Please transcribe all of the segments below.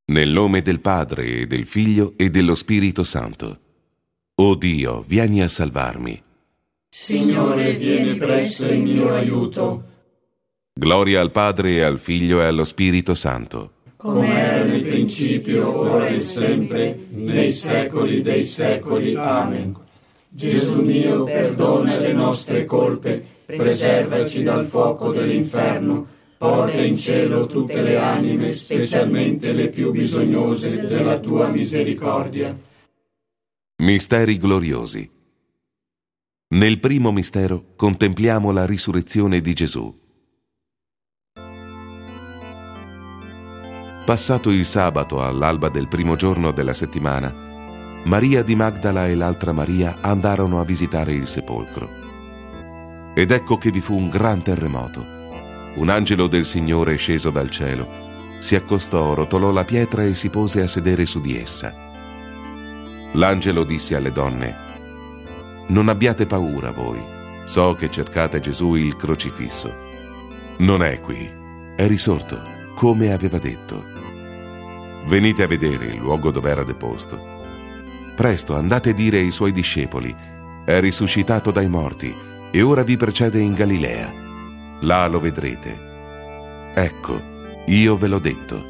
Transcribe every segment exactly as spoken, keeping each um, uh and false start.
Nel nome del Padre e del Figlio e dello Spirito Santo. O Dio, vieni a salvarmi. Signore, vieni presto in mio aiuto. Gloria al Padre e al Figlio e allo Spirito Santo. Come era nel principio, ora e sempre, nei secoli dei secoli. Amen. Gesù mio, perdona le nostre colpe, preservaci dal fuoco dell'inferno, porta in cielo tutte le anime, specialmente le più bisognose della tua misericordia. Misteri gloriosi. Nel primo mistero contempliamo la risurrezione di Gesù. Passato il sabato all'alba del primo giorno della settimana, Maria di Magdala e l'altra Maria andarono a visitare il sepolcro. Ed ecco che vi fu un gran terremoto. Un angelo del Signore sceso dal cielo si accostò, rotolò la pietra e si pose a sedere su di essa. L'angelo disse alle donne: «Non abbiate paura voi, so che cercate Gesù il crocifisso. Non è qui, è risorto, come aveva detto. Venite a vedere il luogo dove era deposto. Presto andate a dire ai suoi discepoli: è risuscitato dai morti e ora vi precede in Galilea. Là lo vedrete. Ecco, io ve l'ho detto».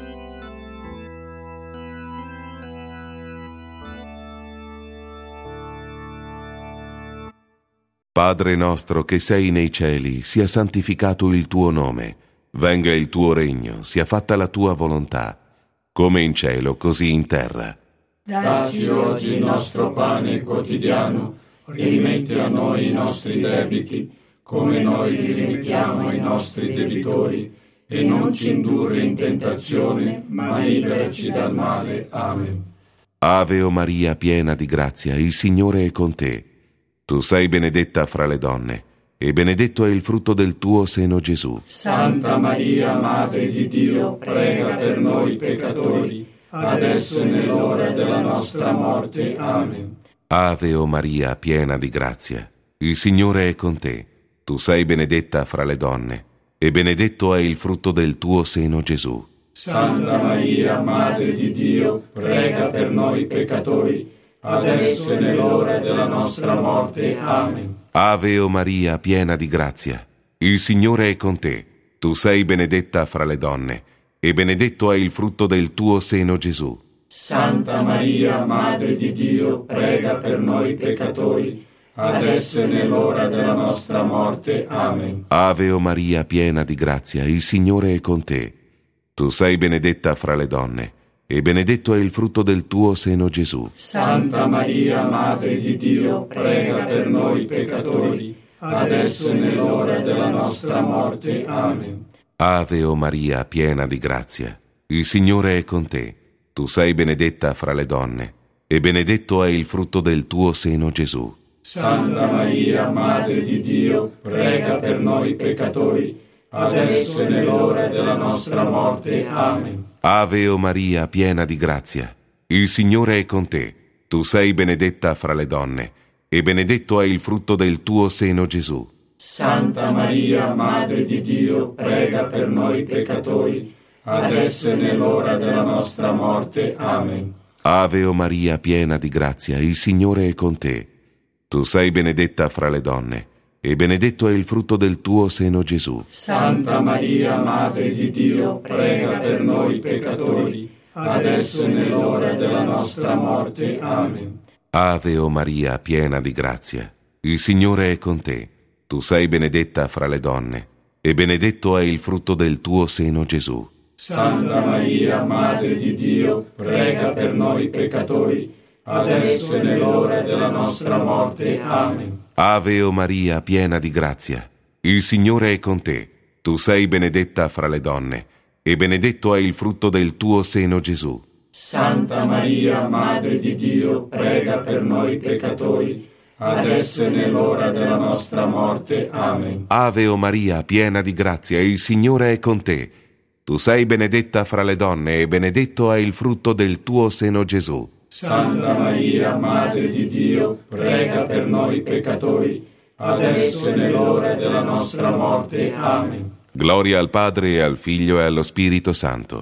Padre nostro che sei nei cieli, sia santificato il tuo nome. Venga il tuo regno, sia fatta la tua volontà, come in cielo, così in terra. Dacci oggi il nostro pane quotidiano, rimetti a noi i nostri debiti, come noi li rimettiamo ai nostri debitori, e non ci indurre in tentazione, ma liberaci dal male. Amen. Ave o Maria, piena di grazia, il Signore è con te. Tu sei benedetta fra le donne, e benedetto è il frutto del tuo seno, Gesù. Santa Maria, Madre di Dio, prega per noi peccatori, adesso e nell'ora della nostra morte. Amen. Ave o Maria, piena di grazia, il Signore è con te. Tu sei benedetta fra le donne, e benedetto è il frutto del tuo seno, Gesù. Santa Maria, Madre di Dio, prega per noi peccatori, adesso e nell'ora della nostra morte. Amen. Ave o Maria, piena di grazia, il Signore è con te. Tu sei benedetta fra le donne, e benedetto è il frutto del tuo seno, Gesù. Santa Maria, Madre di Dio, prega per noi peccatori, adesso e nell'ora della nostra morte. Amen. Ave o Maria, piena di grazia, il Signore è con te. Tu sei benedetta fra le donne, e benedetto è il frutto del tuo seno, Gesù. Santa Maria, Madre di Dio, prega per noi peccatori, adesso e nell'ora della nostra morte. Amen. Ave o Maria, piena di grazia, il Signore è con te. Tu sei benedetta fra le donne, e benedetto è il frutto del tuo seno, Gesù. Santa Maria, Madre di Dio, prega per noi peccatori, adesso e nell'ora della nostra morte. Amen. Ave o Maria, piena di grazia, il Signore è con te. Tu sei benedetta fra le donne, e benedetto è il frutto del tuo seno, Gesù. Santa Maria, Madre di Dio, prega per noi peccatori, adesso e nell'ora della nostra morte. Amen. Ave o Maria, piena di grazia, il Signore è con te. Tu sei benedetta fra le donne, e benedetto è il frutto del tuo seno, Gesù. Santa Maria, Madre di Dio, prega per noi peccatori, adesso e nell'ora della nostra morte. Amen. Ave o Maria, piena di grazia, il Signore è con te. Tu sei benedetta fra le donne, e benedetto è il frutto del tuo seno, Gesù. Santa Maria, Madre di Dio, prega per noi peccatori, adesso e nell'ora della nostra morte. Amen. Ave o Maria, piena di grazia, il Signore è con te. Tu sei benedetta fra le donne, e benedetto è il frutto del tuo seno, Gesù. Santa Maria, Madre di Dio, prega per noi peccatori, adesso e nell'ora della nostra morte. Amen. Ave o Maria, piena di grazia, il Signore è con te. Tu sei benedetta fra le donne, e benedetto è il frutto del tuo seno, Gesù. Santa Maria, Madre di Dio, prega per noi peccatori, adesso e nell'ora della nostra morte. Amen. Gloria al Padre e al Figlio e allo Spirito Santo.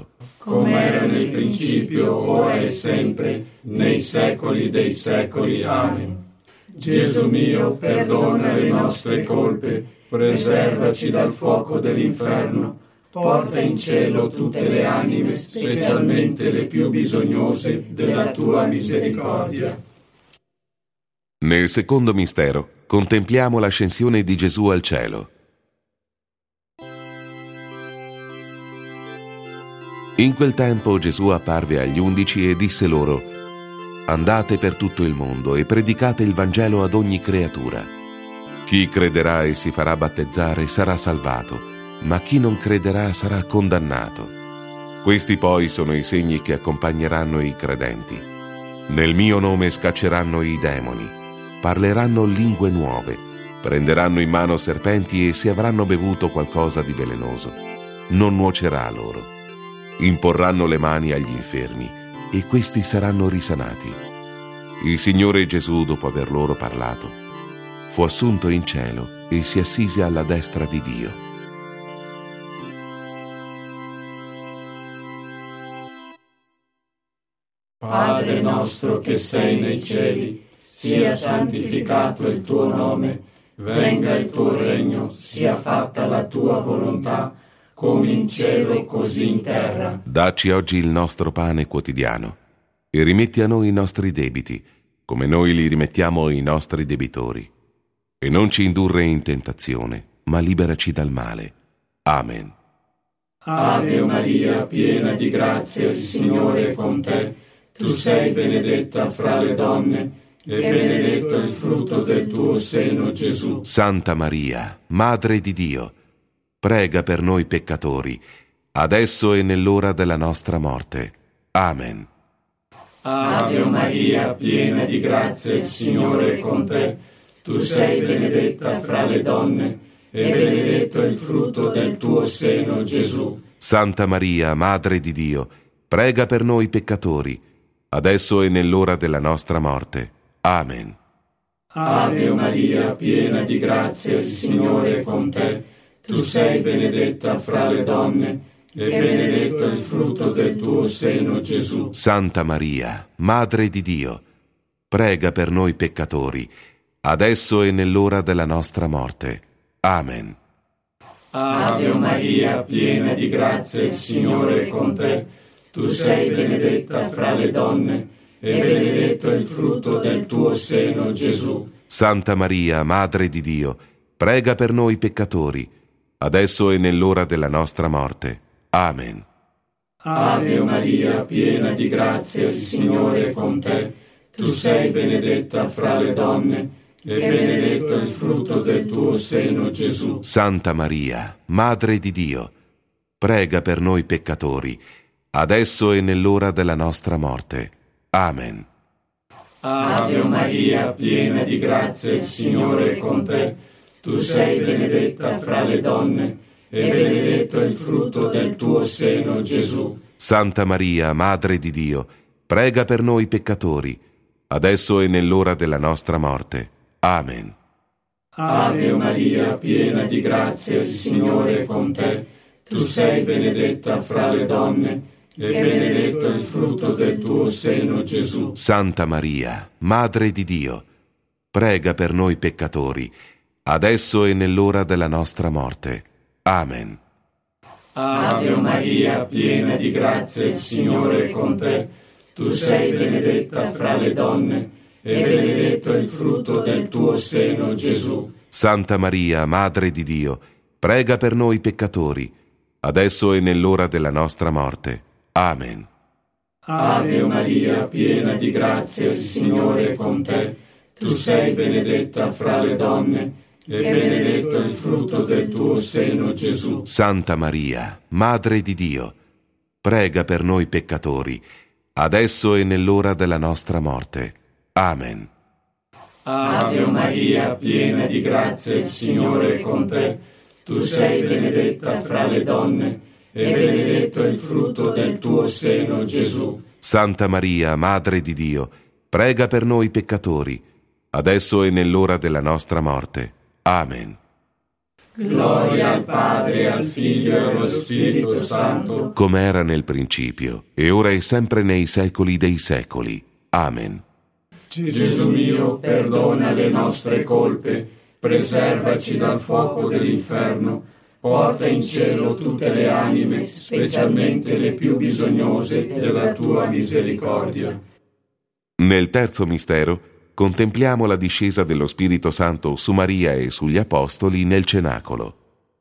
come era nel principio, ora e sempre, nei secoli dei secoli. Amen. Gesù mio, perdona le nostre colpe, preservaci dal fuoco dell'inferno, porta in cielo tutte le anime, specialmente le più bisognose della tua misericordia. Nel secondo mistero contempliamo l'ascensione di Gesù al cielo. In quel tempo Gesù apparve agli undici e disse loro: andate per tutto il mondo e predicate il Vangelo ad ogni creatura. Chi crederà e si farà battezzare sarà salvato, ma chi non crederà sarà condannato. Questi poi sono i segni che accompagneranno i credenti. Nel mio nome scacceranno i demoni, parleranno lingue nuove, prenderanno in mano serpenti e se avranno bevuto qualcosa di velenoso, non nuocerà loro. Imporranno le mani agli infermi e questi saranno risanati. Il Signore Gesù, dopo aver loro parlato, fu assunto in cielo e si assise alla destra di Dio. Padre nostro che sei nei cieli, sia santificato il tuo nome, venga il tuo regno, sia fatta la tua volontà, come in cielo così in terra. Dacci oggi il nostro pane quotidiano e rimetti a noi i nostri debiti, come noi li rimettiamo ai nostri debitori. E non ci indurre in tentazione, ma liberaci dal male. Amen. Ave Maria, piena di grazia, il Signore è con te. Tu sei benedetta fra le donne, e benedetto il frutto del tuo seno, Gesù. Santa Maria, Madre di Dio, prega per noi peccatori, adesso e nell'ora della nostra morte. Amen. Ave Maria, piena di grazia, il Signore è con te. Tu sei benedetta fra le donne, e benedetto il frutto del tuo seno, Gesù. Santa Maria, Madre di Dio, prega per noi peccatori, adesso e nell'ora della nostra morte. Amen. Ave Maria, piena di grazia, il Signore è con te. Tu sei benedetta fra le donne, e benedetto il frutto del tuo seno, Gesù. Santa Maria, Madre di Dio, prega per noi peccatori, adesso e nell'ora della nostra morte. Amen. Ave Maria, piena di grazia, il Signore è con te. Tu sei benedetta fra le donne, e benedetto il frutto del tuo seno, Gesù. Santa Maria, Madre di Dio, prega per noi peccatori, adesso e nell'ora della nostra morte. Amen. Ave Maria, piena di grazia, il Signore è con te. Tu sei benedetta fra le donne, e benedetto il frutto del tuo seno, Gesù. Santa Maria, Madre di Dio, prega per noi peccatori, adesso e nell'ora della nostra morte. Amen. Ave Maria, piena di grazia, il Signore è con te. Tu sei benedetta fra le donne, e benedetto il frutto del tuo seno, Gesù. Santa Maria, Madre di Dio, prega per noi peccatori, adesso e nell'ora della nostra morte. Amen. Ave Maria, piena di grazia, il Signore è con te. Tu sei benedetta fra le donne, e benedetto il frutto del tuo seno, Gesù. Santa Maria, Madre di Dio, prega per noi peccatori, adesso e nell'ora della nostra morte. Amen. Ave Maria, piena di grazia, il Signore è con te. Tu sei benedetta fra le donne, e benedetto il frutto del tuo seno, Gesù. Santa Maria, Madre di Dio, prega per noi peccatori, adesso e nell'ora della nostra morte. Amen. Ave Maria, piena di grazia, il Signore è con te. Tu sei benedetta fra le donne, e benedetto il frutto del tuo seno, Gesù. Santa Maria, Madre di Dio, prega per noi peccatori, adesso e nell'ora della nostra morte. Amen. Ave Maria, piena di grazia, il Signore è con te. Tu sei benedetta fra le donne, e benedetto il frutto del tuo seno, Gesù. Santa Maria, Madre di Dio, prega per noi peccatori, adesso e nell'ora della nostra morte. Amen. Gloria al Padre, al Figlio e allo Spirito Santo, come era nel principio, e ora e sempre nei secoli dei secoli. Amen. Gesù mio, perdona le nostre colpe, preservaci dal fuoco dell'inferno, porta in cielo tutte le anime, specialmente le più bisognose della tua misericordia. Nel terzo mistero contempliamo la discesa dello Spirito Santo su Maria e sugli Apostoli nel cenacolo.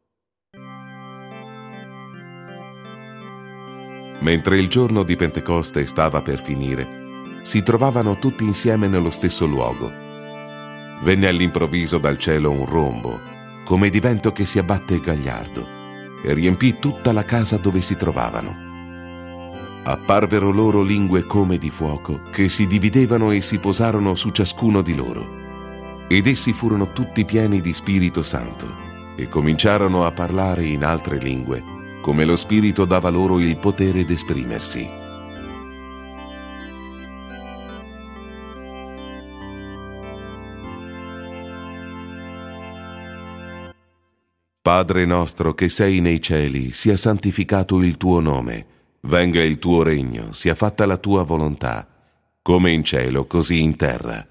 Mentre il giorno di Pentecoste stava per finire, si trovavano tutti insieme nello stesso luogo. Venne all'improvviso dal cielo un rombo, come di vento che si abbatte gagliardo, e riempì tutta la casa dove si trovavano. Apparvero loro lingue come di fuoco, che si dividevano e si posarono su ciascuno di loro. Ed essi furono tutti pieni di Spirito Santo, e cominciarono a parlare in altre lingue, come lo Spirito dava loro il potere d'esprimersi. Padre nostro che sei nei cieli, sia santificato il tuo nome. Venga il tuo regno, sia fatta la tua volontà, come in cielo, così in terra.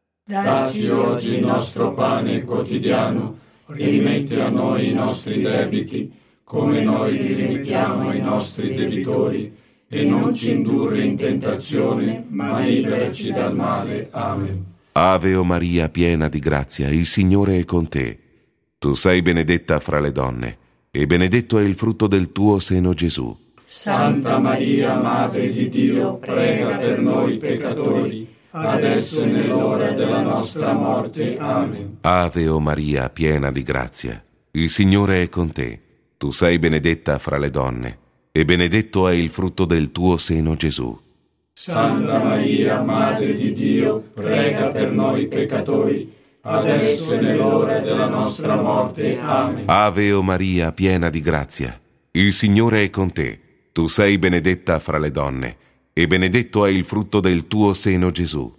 Dacci oggi il nostro pane quotidiano, rimetti a noi i nostri debiti, come noi li rimettiamo ai nostri debitori, e non ci indurre in tentazione, ma liberaci dal male. Amen. Ave o Maria, piena di grazia, il Signore è con te. Tu sei benedetta fra le donne, e benedetto è il frutto del tuo seno, Gesù. Santa Maria, Madre di Dio, prega per noi peccatori, adesso e nell'ora della nostra morte. Amen. Ave o Maria, piena di grazia, il Signore è con te. Tu sei benedetta fra le donne, e benedetto è il frutto del tuo seno, Gesù. Santa Maria, Madre di Dio, prega per noi peccatori, adesso e nell'ora della nostra morte. Amen. Ave o Maria, piena di grazia, il Signore è con te. Tu sei benedetta fra le donne, e benedetto è il frutto del tuo seno, Gesù.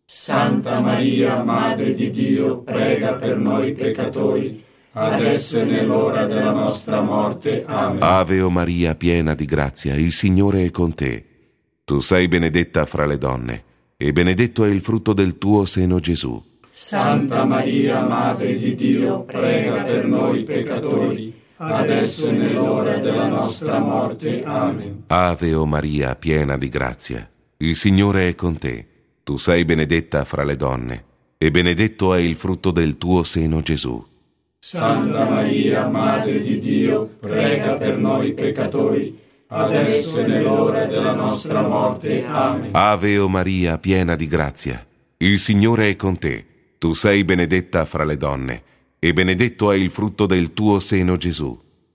Santa Maria, Madre di Dio, prega per noi peccatori, adesso e nell'ora della nostra morte. Amen. Ave o Maria, piena di grazia, il Signore è con te. Tu sei benedetta fra le donne, e benedetto è il frutto del tuo seno, Gesù. Santa Maria, Madre di Dio, prega per noi peccatori, adesso e nell'ora della nostra morte. Amen. Ave o Maria, piena di grazia, il Signore è con te. Tu sei benedetta fra le donne, e benedetto è il frutto del tuo seno, Gesù. Santa Maria, Madre di Dio, prega per noi peccatori, adesso e nell'ora della nostra morte. Amen. Ave o Maria, piena di grazia, il Signore è con te. Tu sei benedetta fra le donne, e benedetto è il frutto del tuo seno, Gesù.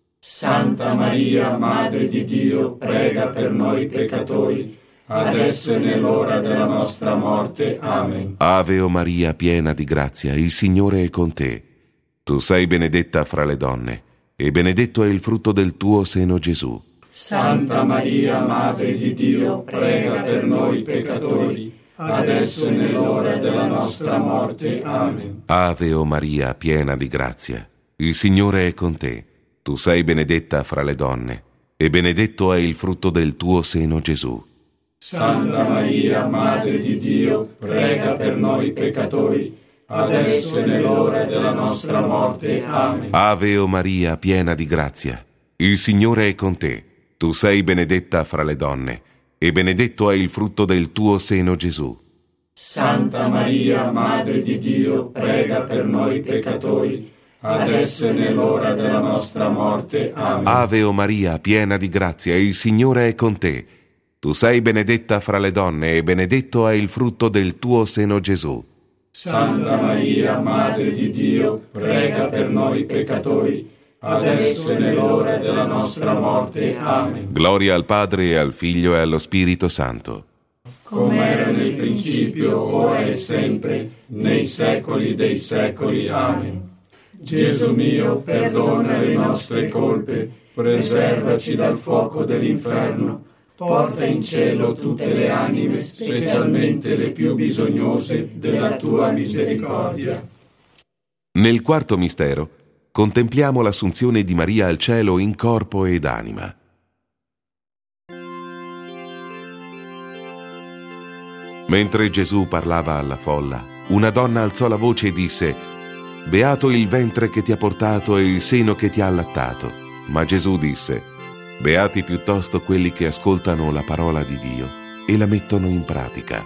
Santa Maria, Madre di Dio, prega per noi peccatori, adesso e nell'ora della nostra morte. Amen. Ave o Maria, piena di grazia, il Signore è con te. Tu sei benedetta fra le donne, e benedetto è il frutto del tuo seno, Gesù. Santa Maria, Madre di Dio, prega per noi peccatori, adesso e nell'ora della nostra morte. Amen. Ave o Maria, piena di grazia, il Signore è con te. Tu sei benedetta fra le donne, e benedetto è il frutto del tuo seno, Gesù. Santa Maria, Madre di Dio, prega per noi peccatori, adesso e nell'ora della nostra morte. Amen. Ave o Maria, piena di grazia, il Signore è con te. Tu sei benedetta fra le donne, e benedetto è il frutto del tuo seno, Gesù. Santa Maria, Madre di Dio, prega per noi peccatori, adesso e nell'ora della nostra morte. Amen. Ave o Maria, piena di grazia, il Signore è con te. Tu sei benedetta fra le donne, e benedetto è il frutto del tuo seno, Gesù. Santa Maria, Madre di Dio, prega per noi peccatori, adesso e nell'ora della nostra morte. Amen. Gloria al Padre, e al Figlio, e allo Spirito Santo. Come era nel principio, ora e sempre, nei secoli dei secoli. Amen. Gesù mio, perdona le nostre colpe, preservaci dal fuoco dell'inferno, porta in cielo tutte le anime, specialmente le più bisognose della tua misericordia. Nel quarto mistero contempliamo l'assunzione di Maria al cielo in corpo ed anima. Mentre Gesù parlava alla folla, una donna alzò la voce e disse: «Beato il ventre che ti ha portato e il seno che ti ha allattato». Ma Gesù disse: «Beati piuttosto quelli che ascoltano la parola di Dio e la mettono in pratica».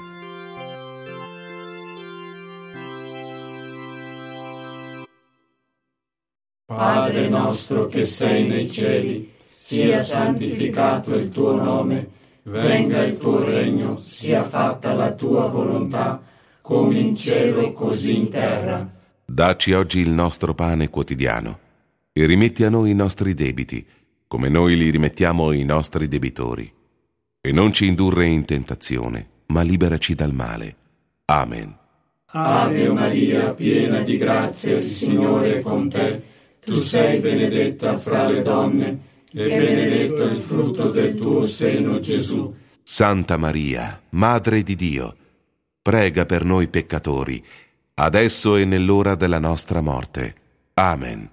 Padre nostro che sei nei cieli, sia santificato il tuo nome, venga il tuo regno, sia fatta la tua volontà, come in cielo così in terra. Dacci oggi il nostro pane quotidiano e rimetti a noi i nostri debiti, come noi li rimettiamo ai nostri debitori. E non ci indurre in tentazione, ma liberaci dal male. Amen. Ave Maria, piena di grazia, il Signore è con te. Tu sei benedetta fra le donne, e benedetto il frutto del tuo seno, Gesù. Santa Maria, Madre di Dio, prega per noi peccatori, adesso e nell'ora della nostra morte. Amen.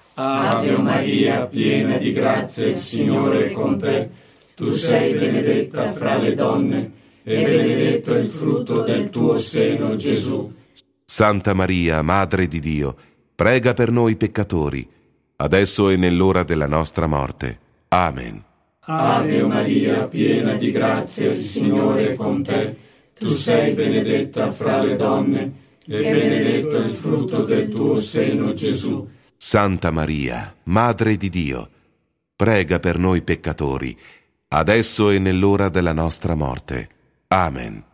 Ave Maria, piena di grazia, il Signore è con te. Tu sei benedetta fra le donne, e benedetto il frutto del tuo seno, Gesù. Santa Maria, Madre di Dio, prega per noi peccatori, adesso e nell'ora della nostra morte. Amen. Ave Maria, piena di grazia, il Signore è con te. Tu sei benedetta fra le donne, e benedetto il frutto del tuo seno, Gesù. Santa Maria, Madre di Dio, prega per noi peccatori, adesso e nell'ora della nostra morte. Amen.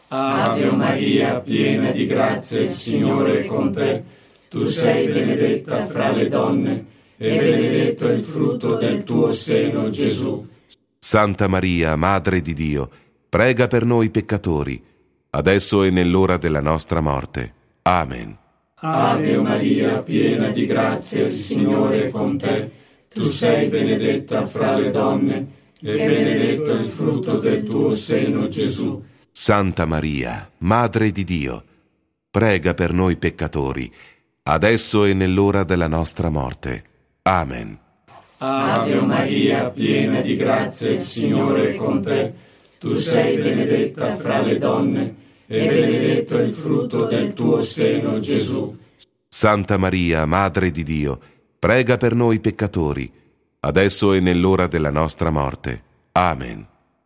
Ave Maria, piena di grazia, il Signore è con te. Tu sei benedetta fra le donne, e benedetto il frutto del tuo seno, Gesù. Santa Maria, Madre di Dio, prega per noi peccatori, adesso e nell'ora della nostra morte. Amen. Ave Maria, piena di grazia, il Signore è con te. Tu sei benedetta fra le donne, e benedetto il frutto del tuo seno, Gesù. Santa Maria, Madre di Dio, prega per noi peccatori, adesso e nell'ora della nostra morte. Amen. Ave Maria, piena di grazia, il Signore è con te. Tu sei benedetta fra le donne, e benedetto il frutto del tuo seno, Gesù. Santa Maria, Madre di Dio, prega per noi peccatori, adesso e nell'ora della nostra morte. Amen.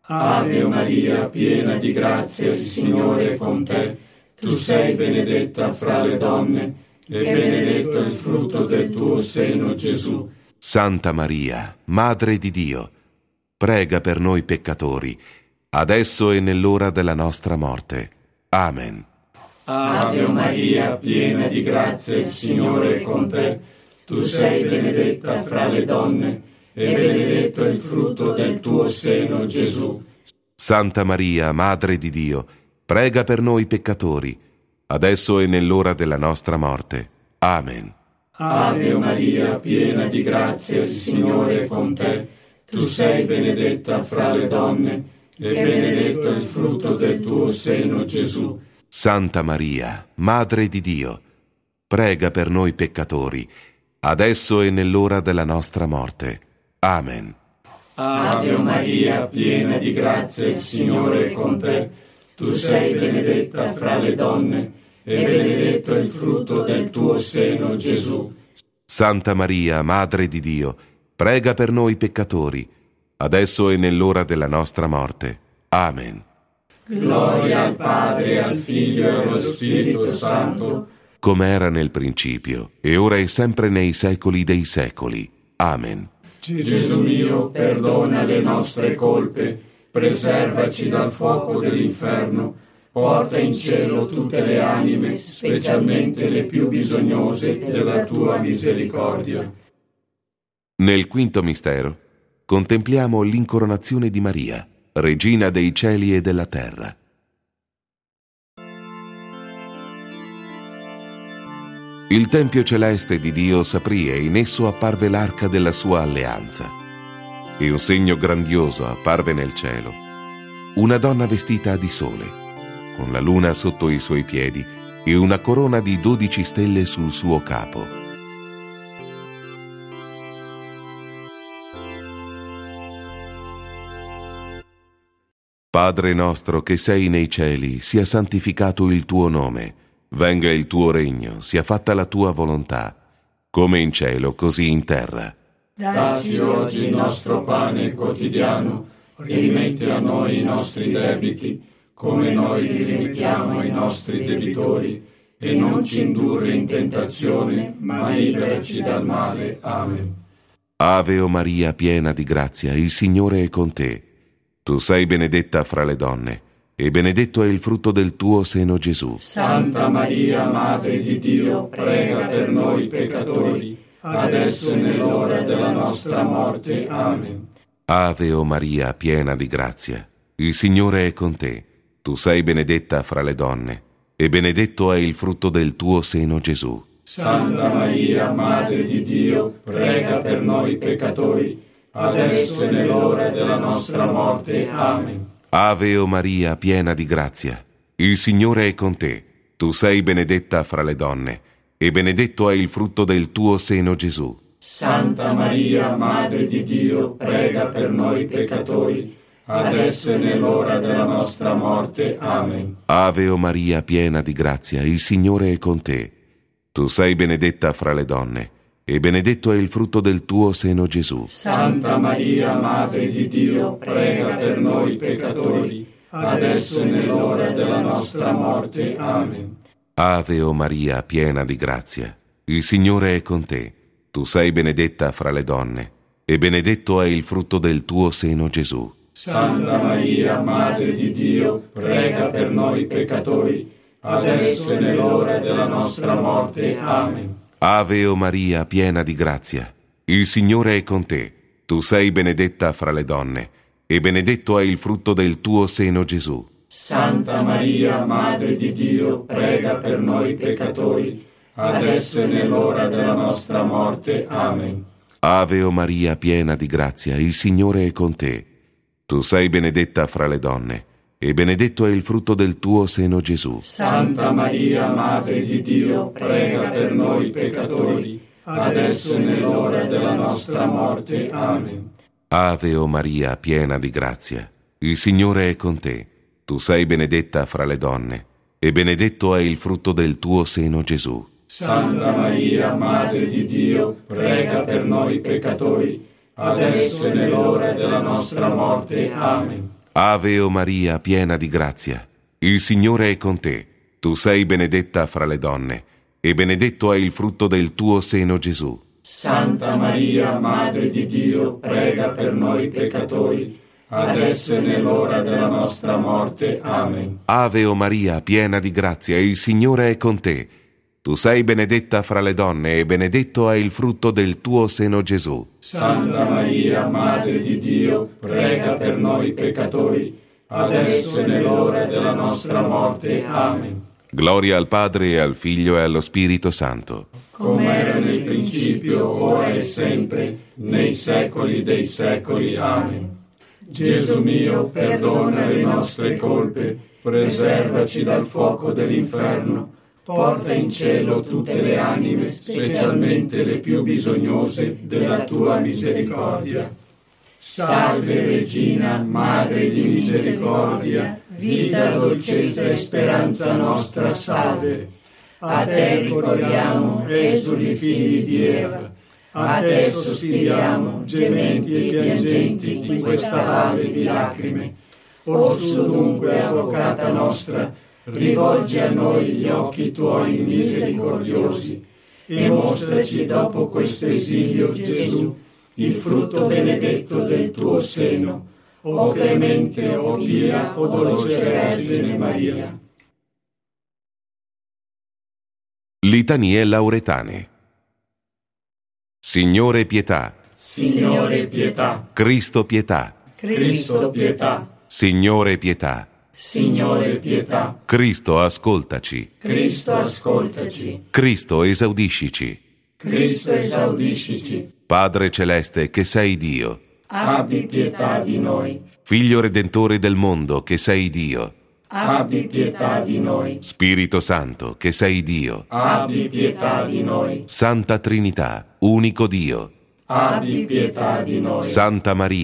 Ave Maria, piena di grazia, il Signore è con te. Tu sei benedetta fra le donne, e benedetto il frutto del tuo seno, Gesù. Santa Maria, Madre di Dio, prega per noi peccatori, adesso e nell'ora della nostra morte. Amen. Ave Maria, piena di grazia, il Signore è con te. Tu sei benedetta fra le donne, e benedetto il frutto del tuo seno, Gesù. Santa Maria, Madre di Dio, prega per noi peccatori, adesso e nell'ora della nostra morte. Amen. Ave Maria, piena di grazia, il Signore è con te. Tu sei benedetta fra le donne, e benedetto il frutto del tuo seno, Gesù. Santa Maria, Madre di Dio, prega per noi peccatori, adesso e nell'ora della nostra morte. Amen. Ave Maria, piena di grazia, il Signore è con te. Tu sei benedetta fra le donne, e benedetto il frutto del tuo seno, Gesù. Santa Maria, Madre di Dio, prega per noi peccatori, adesso e nell'ora della nostra morte. Amen. Gloria al Padre, al Figlio e allo Spirito Santo, come era nel principio, e ora e sempre nei secoli dei secoli. Amen. Gesù mio, perdona le nostre colpe, preservaci dal fuoco dell'inferno, porta in cielo tutte le anime, specialmente le più bisognose della tua misericordia. Nel quinto mistero contempliamo l'incoronazione di Maria, Regina dei cieli e della terra. Il tempio celeste di Dio s'aprì e in esso apparve l'arca della sua alleanza. E un segno grandioso apparve nel cielo: una donna vestita di sole, con la luna sotto i suoi piedi e una corona di dodici stelle sul suo capo. Padre nostro che sei nei cieli, sia santificato il tuo nome. Venga il tuo regno, sia fatta la tua volontà, come in cielo, così in terra. Dacci oggi il nostro pane quotidiano, rimetti a noi i nostri debiti, come noi li rimettiamo ai nostri debitori, e non ci indurre in tentazione, ma liberaci dal male. Amen. Ave o Maria, piena di grazia, il Signore è con te. Tu sei benedetta fra le donne, e benedetto è il frutto del tuo seno, Gesù. Santa Maria, Madre di Dio, prega per noi peccatori, adesso e nell'ora della nostra morte. Amen. Ave o Maria, piena di grazia, il Signore è con te. Tu sei benedetta fra le donne, e benedetto è il frutto del tuo seno, Gesù. Santa Maria, Madre di Dio, prega per noi peccatori, adesso e nell'ora della nostra morte. Amen. Ave o Maria, piena di grazia, il Signore è con te. Tu sei benedetta fra le donne, e benedetto è il frutto del tuo seno, Gesù. Santa Maria, Madre di Dio, prega per noi peccatori, adesso e nell'ora della nostra morte. Amen. Ave o Maria, piena di grazia, il Signore è con te. Tu sei benedetta fra le donne, e benedetto è il frutto del tuo seno, Gesù. Santa Maria, Madre di Dio, prega per noi peccatori, adesso e nell'ora della nostra morte. Amen. Ave o Maria, piena di grazia, il Signore è con te. Tu sei benedetta fra le donne, e benedetto è il frutto del tuo seno, Gesù. Santa Maria, Madre di Dio, prega per noi peccatori, adesso e nell'ora della nostra morte. Amen. Ave o Maria, piena di grazia, il Signore è con te. Tu sei benedetta fra le donne, e benedetto è il frutto del tuo seno, Gesù. Santa Maria, Madre di Dio, prega per noi peccatori, adesso e nell'ora della nostra morte. Amen. Ave o Maria, piena di grazia, il Signore è con te. Tu sei benedetta fra le donne, e benedetto è il frutto del tuo seno, Gesù. Santa Maria, Madre di Dio, prega per noi peccatori, adesso e nell'ora della nostra morte. Amen. Ave o Maria, piena di grazia, il Signore è con te. Tu sei benedetta fra le donne, e benedetto è il frutto del tuo seno, Gesù. Santa Maria, Madre di Dio, prega per noi peccatori, adesso e nell'ora della nostra morte. Amen. Ave o Maria, piena di grazia, il Signore è con te. Tu sei benedetta fra le donne, e benedetto è il frutto del tuo seno, Gesù. Santa Maria, Madre di Dio, prega per noi peccatori, adesso e nell'ora della nostra morte. Amen. Ave o Maria, piena di grazia, il Signore è con te. Tu sei benedetta fra le donne, e benedetto è il frutto del tuo seno, Gesù. Santa Maria, Madre di Dio, prega per noi peccatori, adesso e nell'ora della nostra morte. Amen. Gloria al Padre, e al Figlio, e allo Spirito Santo. Come era nel principio, ora e sempre, nei secoli dei secoli. Amen. Gesù mio, perdona le nostre colpe, preservaci dal fuoco dell'inferno, porta in cielo tutte le anime, specialmente le più bisognose della tua misericordia. Salve Regina, Madre di misericordia, vita, dolcezza e speranza nostra, salve. A te ricorriamo, esuli figli di Eva, a te sospiriamo, gementi e piangenti in questa valle di lacrime. Orso dunque, avvocata nostra, rivolgi a noi gli occhi tuoi misericordiosi, e mostraci dopo questo esilio, Gesù, il frutto benedetto del tuo seno, o clemente, o pia, o dolce Vergine Maria. Litanie lauretane. Signore pietà. Signore pietà. Cristo pietà. Cristo pietà. Signore pietà. Signore pietà. Cristo ascoltaci. Cristo ascoltaci. Cristo esaudiscici. Cristo esaudiscici. Padre celeste che sei Dio. Abbi pietà di noi. Figlio redentore del mondo che sei Dio. Abbi pietà di noi. Spirito Santo che sei Dio. Abbi pietà di noi. Santa Trinità, unico Dio. Abbi pietà di noi. Santa Maria,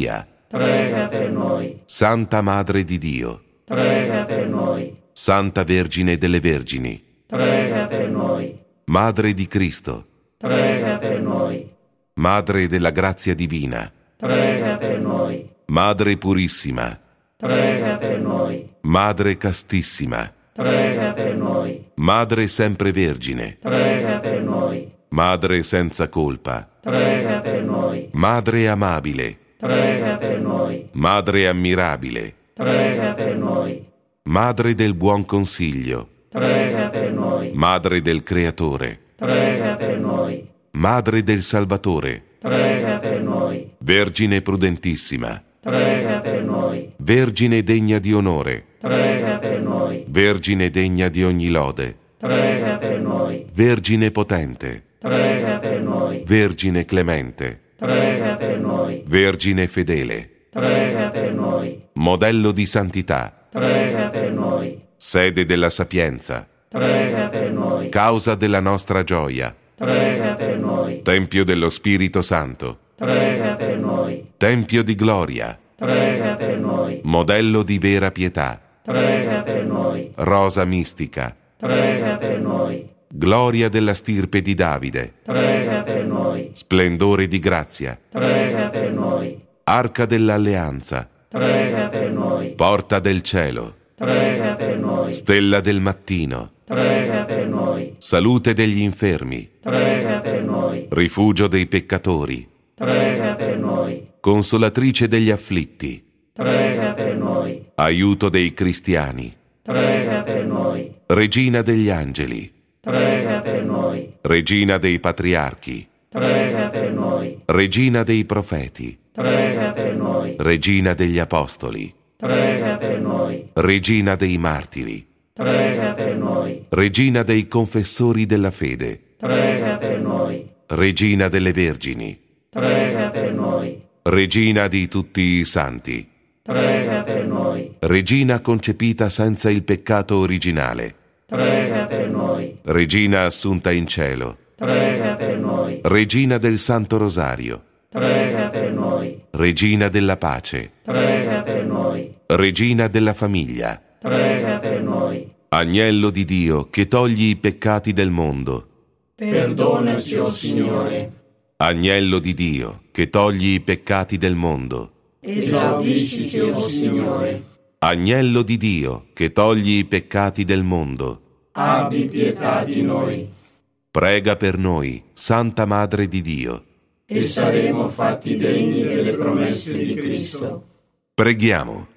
prega per noi. Santa Madre di Dio, Prega per noi. Santa Vergine delle Vergini, Prega per noi. Madre di Cristo, Prega per noi. Madre della grazia divina, Prega per noi. Madre purissima, Prega per noi. Madre castissima, Prega per noi. Madre sempre vergine, Prega per noi. Madre senza colpa, Prega per noi. Madre amabile, Prega per noi. Madre ammirabile, Prega per noi. Madre del buon consiglio, Prega per noi. Madre del Creatore, Prega per noi. Madre del Salvatore, Prega per noi. Vergine prudentissima, Prega per noi. Vergine degna di onore, Prega per noi. Vergine degna di ogni lode, Prega per noi. Vergine potente, Prega per noi. Vergine clemente, Prega per noi. Vergine fedele, Prega per noi. modello di santità, Prega per noi. sede della sapienza, Prega per noi. causa della nostra gioia, Prega per noi. Tempio dello Spirito Santo, Prega per noi. Tempio di gloria, Prega per noi. modello di vera pietà, Prega per noi. rosa mistica, Prega per noi. gloria della stirpe di Davide, Prega per noi. splendore di grazia, Prega per noi. arca dell'alleanza, Prega per noi. porta del cielo, Prega per noi. stella del mattino, Prega per noi. salute degli infermi, Prega per noi. rifugio dei peccatori, Prega per noi. consolatrice degli afflitti, Prega per noi. aiuto dei cristiani, Prega per noi. regina degli angeli, Prega per noi. regina dei patriarchi, Prega per noi. regina dei profeti, Prega per noi. regina degli apostoli, Prega per noi. regina dei martiri, Prega per noi. regina dei confessori della fede, Prega per noi. regina delle vergini, Prega per noi. regina di tutti i santi, Prega per noi. regina concepita senza il peccato originale, Prega per noi. regina assunta in cielo, Prega per noi. regina del Santo Rosario, Prega per noi. regina della pace, Prega per noi. regina della famiglia, Prega per noi. agnello di Dio che togli i peccati del mondo, Perdonaci, o Signore. agnello di Dio che togli i peccati del mondo, Esaudiscici, o Signore. agnello di Dio che togli i peccati del mondo, Abbi pietà di noi. prega per noi, Santa Madre di Dio. E saremo fatti degni delle promesse di Cristo. Preghiamo.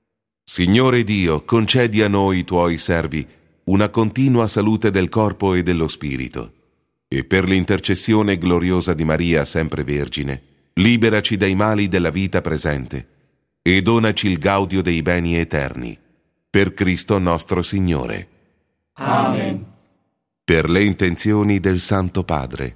Signore Dio, concedi a noi, tuoi servi, una continua salute del corpo e dello spirito, e per l'intercessione gloriosa di Maria sempre Vergine, liberaci dai mali della vita presente e donaci il gaudio dei beni eterni. Per Cristo nostro Signore. Amen. Per le intenzioni del Santo Padre.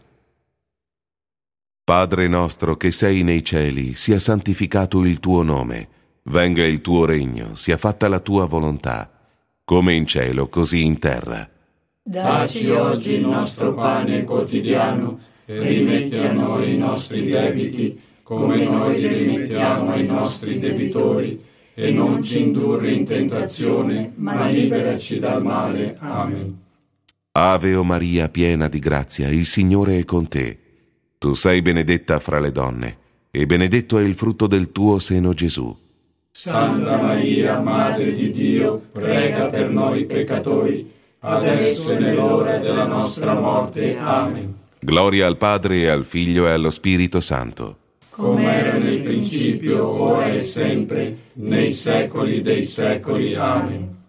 Padre nostro che sei nei cieli, sia santificato il tuo nome, venga il tuo regno, sia fatta la tua volontà, come in cielo, così in terra. Dacci oggi il nostro pane quotidiano e rimetti a noi i nostri debiti, come noi li rimettiamo ai nostri debitori, e non ci indurre in tentazione, ma liberaci dal male. Amen. Ave o Maria, piena di grazia, il Signore è con te. Tu sei benedetta fra le donne, e benedetto è il frutto del tuo seno, Gesù. Santa Maria, Madre di Dio, prega per noi peccatori, adesso e nell'ora della nostra morte. Amen. Gloria al Padre e al Figlio e allo Spirito Santo. Come era nel principio, ora e sempre, nei secoli dei secoli. Amen.